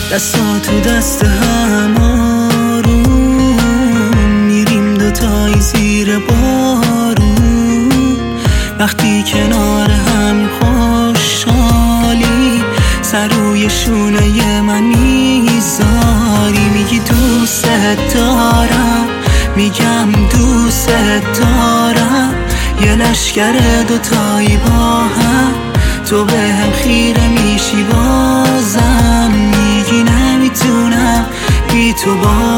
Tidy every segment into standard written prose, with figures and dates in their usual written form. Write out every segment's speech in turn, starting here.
دستا تو دست هم آروم میریم دوتایی زیر بارون. وقتی کنار هم خوشحالی سر روی شونه من میذاری. میگی دوست دارم، میگم دوست دارم. یه لشکر دوتایی با هم، تو به هم خیره میشی بازم. میگی نمیتونم بی تو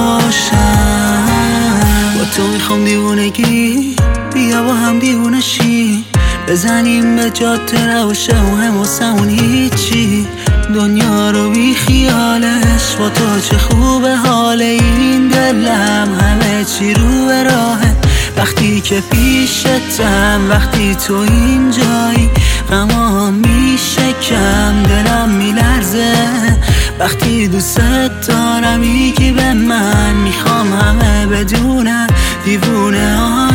باشم. با تو میخوام دیوونگی بیا با هم دیوونه شی، بزنیم به جاده روشه و هم واسمون هیچی. دنیا رو بی خیالش، با تو چه خوبه حال این دلم. همه چی رو به راهه وقتی که پیشتم. وقتی تو اینجایی غمام میشه کم، دلم میلرزه وقتی دوست دارم. میگی به من میخوام همه بدونم دیوونه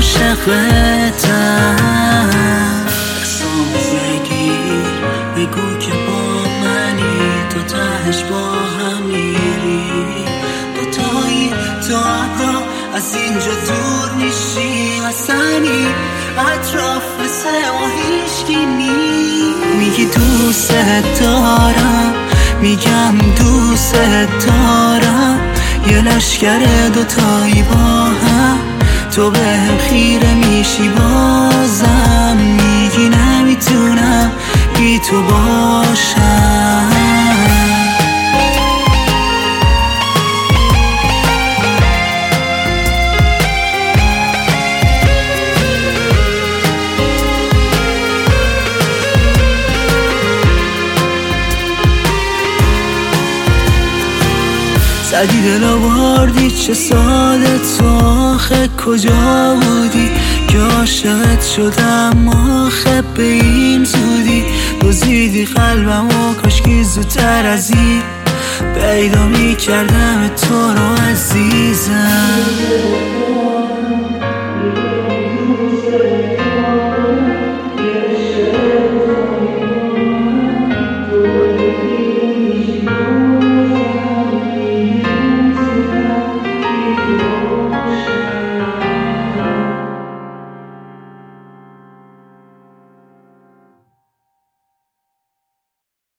عاشقتم. دستام بگیر بگو که با منی، تو تهش با هم میری. دوتایی تا ابرا از اینجا دور میشی، حسنی اطراف مثل ما هیچکی نیست. میگی دوست دارم، میگم دوست دارم. یه لشکر دوتایی با هم، تو به هم خیره میشی بازم. میگی نمیتونم بی تو باشم. زدی دل آوردی چه ساده، تو آخه کجا بودی که عاشقت شدم آخه به این زودی. دزدیدی قلبم و کاشکی زودتر از این پیدا میکردم تو رو عزیزم.